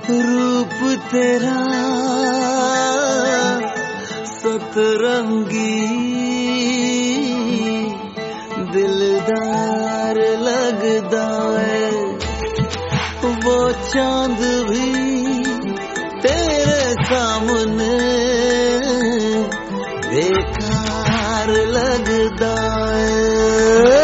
रूप तेरा सतरंगी दिलदार लगदा है, वो चांद भी तेरे सामने बेकार लगदा है।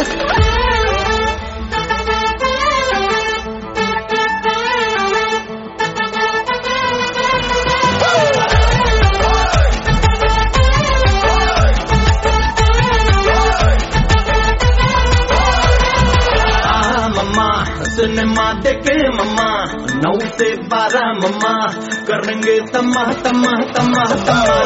सिनेमा देखे मम्मा 9 से 12 मम्मा करेंगे तमा तमा तमा तमा।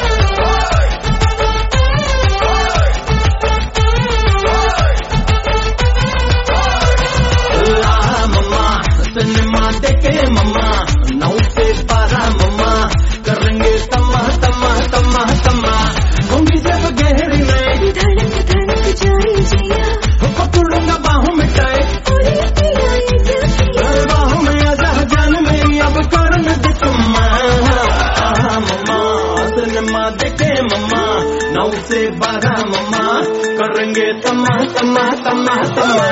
मम्मा सिनेमा देखे मम्मा 9 से 12 मम्मा करेंगे तमा तमा तमा तमा। होंगी जब गहरी में धड़क धड़क जाए जिया, पकड़ूंगा बाहों में टाए, बाहों में आजा जान मेरी अब करन दे तुम्मा। मम्मा सिनेमा देखे मम्मा 9 से 12 मम्मा करेंगे तमा तमा तमा तमा।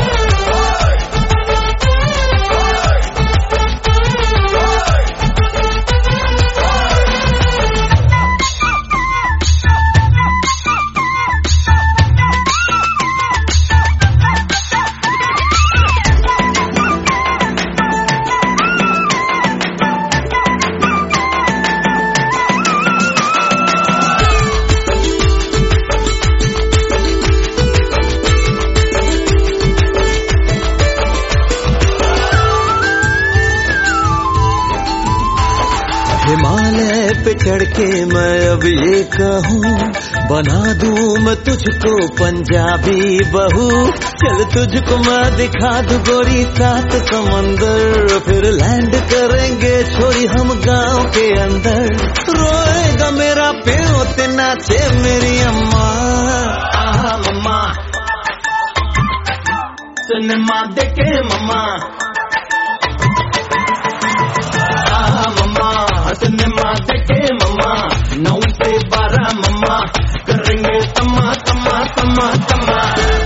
हिमालय पे चढ़ के मैं अब ये कहूँ, बना दूँ मैं तुझको पंजाबी बहू। चल तुझको मैं दिखा दूँ गोरी 7 समंदर, फिर लैंड करेंगे छोरी हम गांव के अंदर। रोएगा मेरा प्यो ते नाचे मेरी अम्मा। मम्मा सिनेमा देखे मम्मा, सिनेमा देखे मम्मा 9 से 12 मम्मा करेंगे तमा तमा तमा तमा।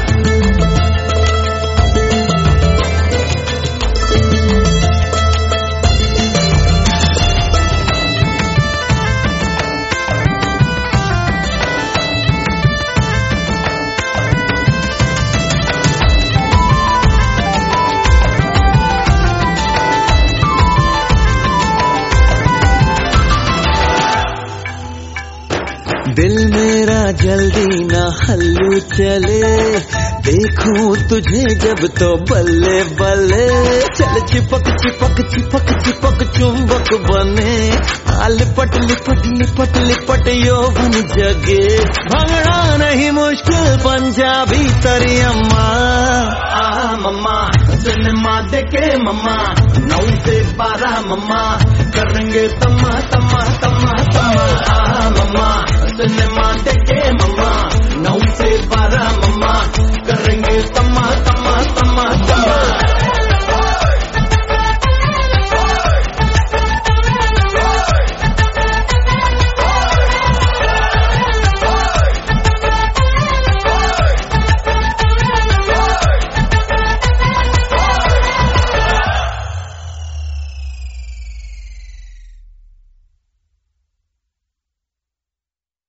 दिल मेरा जल्दी ना हल्लू चले, देखूं तुझे जब तो बल्ले बल्ले। चल चिपक चिपक चिपक चिपक चुंबक बने, लिपट लिपट लिपट लिपट यौवन जगे। भंगड़ा नहीं मुश्किल पंजाबी तरी अम्मा। मम्मा सिनेमा देखे मम्मा 9 से 12 मम्मा करेंगे तमा तमा तमा तमा। मम्मा सिनेमा देखे मम्मा 9 से 12